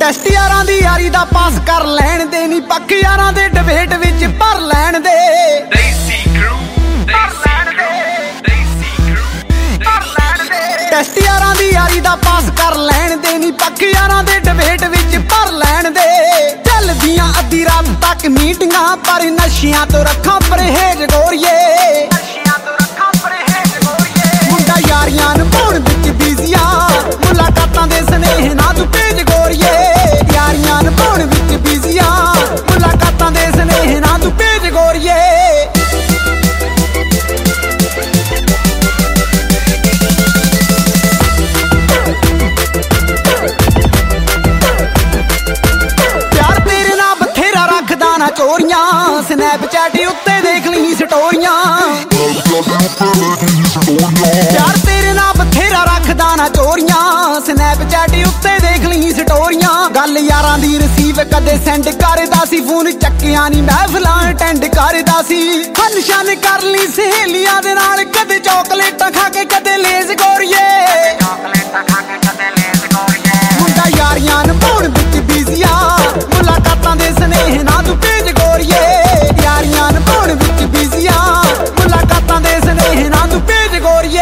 test ਯਾਰਾਂ ਦੀ ਯਾਰੀ ਦਾ ਪਾਸ ਕਰ ਲੈਣ ਦੇ ਨੀ ਪੱਕ ਯਾਰਾਂ ਦੇ ਡਿਬੇਟ ਵਿੱਚ ਭਰ ਲੈਣ ਦੇ ਟੈਸਟ ਯਾਰਾਂ ਦੀ ਯਾਰੀ ਦਾ ਪਾਸ ਕਰ ਲੈਣ ਦੇ ਨੀ ਪੱਕ ਯਾਰਾਂ ਦੇ ਡਿਬੇਟ ਵਿੱਚ ਭਰ ਲੈਣ ਦੇ ਚੱਲਦੀਆਂ ਅੱਧੀ ਰਾਤ ਤੱਕ ਮੀਟਿੰਗਾਂ ਪਰ ਨਸ਼ਿਆਂ ਤੋਂ ਰੱਖਾਂ ਪਰਹੇਜ਼ ਗੋਰੀਏ ਮੁੰਡਾ ਯਾਰੀਆਂ ਨੂੰ ਪਾਉਣ ਵਿੱਚ ਬਿਜ਼ੀਆ ਮੁਲਾਕਾਤਾਂ ਦੇ ਸਨੇਹ ਨਾ ਤੂੰ ਭੇਜ ਗੋਰੀਏ ਯਾਰੀਆਂ ਨੂੰ ਪਾਉਣ ਵਿੱਚ ਬਿਜ਼ੀਆ ਮੁਲਾਕਾਤਾਂ ਦੇ ਸਨੇਹ ਨਾ ਤੂੰ ਭੇਜ ਗੋਰੀਏ ਚੋਰੀਆਂ ਸਨੈਪਚੈਟ ਉੱਤੇ ਦੇਖ ਲਈ ਸਟੋਰੀਆਂ ਯਾਰ ਤੇਰੇ ਨਾਲ ਬਥੇਰਾ ਰੱਖਦਾ ਨਾ ਚੋਰੀਆਂ ਸਨੈਪਚੈਟ ਉੱਤੇ ਦੇਖ ਲਈ ਸਟੋਰੀਆਂ ਗੱਲ ਯਾਰਾਂ ਦੀ ਰਿਸੀਵ ਕਦੇ ਸੈਂਡ ਕਰਦਾ ਸੀ ਫੋਨ ਚੱਕਿਆ ਨੀ ਮਹਿਫਲਾਂ ਅਟੈਂਡ ਕਰਦਾ ਸੀ ਫੰਕਸ਼ਨ ਕਰ ਲਈ ਸਹੇਲੀਆਂ ਦੇ ਨਾਲ ਕਦੇ ਚੌਕਲੇਟਾਂ ਖਾ ਕੇ ਕਦੇ ਲੇਜ਼ ਗੋਰੀਏ ਮੁੰਡਾ ਯਾਰੀਆਂ ਨੂੰ ਪਾਉਣ ਵਿੱਚ ਬਿਜ਼ੀਆ ਮੁਲਾਕਾਤਾਂ ਦੇ ਸਨੇਹ ਨਾ ਤੂੰ ਭੇਜ ਗੋਰੀਏ ਯਾਰੀਆਂ ਨੂੰ ਪਾਉਣ ਵਿੱਚ ਬਿਜ਼ੀਆ ਮੁਲਾਕਾਤਾਂ ਦੇ ਸਨੇਹ ਨਾ ਤੂੰ ਭੇਜ ਗੋਰੀਏ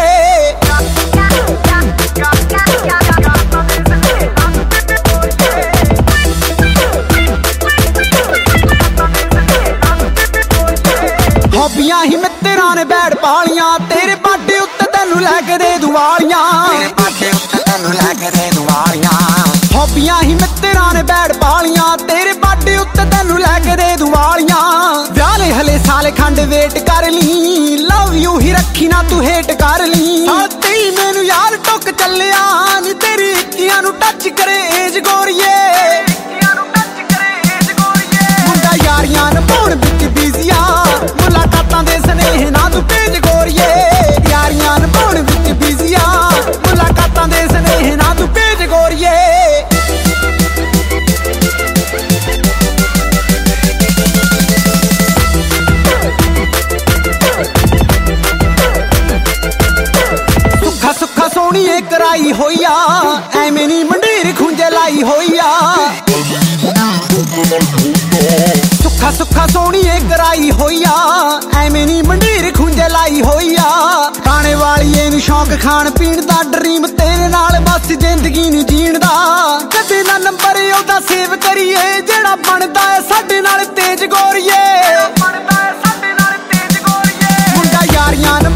ਹੌਬੀਆਂ ਹੀ ਮਿੱਤਰਾਂ ਨੇ ਬੈਠ ਪਾਲੀਆਂ ਤੇਰੇ ਬਾਡੇ ਉੱਤੇ ਤੈਨੂੰ ਲੈ ਕੇ ਦੇ ਦੁਆਲੀਆਂ ਹੌਬੀਆਂ ਹੀ ਮਿੱਤਰਾਂ ਨੇ ਬੈਠ ਪਾਲੀਆਂ ਤੇਰੇ ਬਾਡੇ ਉੱਤੇ ਤੈਨੂੰ ਲੈ ਕੇ ਦੇ ਦੁਆਲੀਆਂ ਵਿਆਹ ਲੈ ਹਲੇ ਸਾਲ ਖੰਡ ਵੇਟ ਕਰ ਲਈ ਲਵ ਯੂ ਹੀ ਰੱਖੀ ਨਾ ਤੂੰ ਹੇਟ ਕਰ ਲਈ ਸਾਥੀ ਮੈਨੂੰ ਯਾਰ ਟੁੱਕ ਚੱਲਿਆ ਨੀ ਤੇਰੀ ਇੱਕੀਆਂ ਨੂੰ ਟੱਚ ਕਰੇ ਏਜ ਗੋਰੀਏ ਮੁੰਡਾ ਯਾਰੀਆਂ ਨੂੰ ਪਾਉਣ ਵਿੱਚ ਬਿਜ਼ੀਆ ਮੁਲਾਕਾਤਾਂ ਦੇ ਸਨੇਹ ਨਾ ਤੂੰ ਭੇਜ ਗੋਰੀਏ ਯਾਰੀਆਂ ਨੂੰ ਪਾਉਣ ਵਿੱਚ ਬਿਜ਼ੀਆ ਮੁਲਾਕਾਤਾਂ ਦੇ ਸਨੇਹ ਨਾ ਤੂੰ ਭੇਜ ਗੋਰੀਏ ਸੁੱਖਾ ਸੋਹਣੀਏ ਕਰਾਈ ਹੋਈ ਆ ਐਵੇਂ ਨੀ ਮੰਡੀਰ ਖੁੰਝੇ ਲਾਈ ਹੋਈ ਆ ਸੁੱਖਾ ਸੋਹਣੀਏ ਕਰਾਈ ਹੋਈ ਆ ਐਵੇਂ ਨੀ ਮੰਡੀਰ ਖੁੰਝੇ ਲਾਈ ਹੋਈ ਆ ਖਾਣੇ ਵਾਲੀਏ ਨੂੰ ਸ਼ੌਂਕ ਖਾਣ ਪੀਣ ਦਾ ਡਰੀਮ ਤੇਰੇ ਨਾਲ ਬਸ ਜ਼ਿੰਦਗੀ ਨੂੰ ਜੀਣ ਦਾ ਕਦੇ ਨਾ ਨੰਬਰ ਉਹਦਾ ਸੇਵ ਕਰੀਏ ਜਿਹੜਾ ਬਣਦਾ ਏ ਸਾਡੇ ਨਾਲ ਤੇਜ ਗੋਰੀਏ ਮੁੰਡਾ ਯਾਰੀਆਂ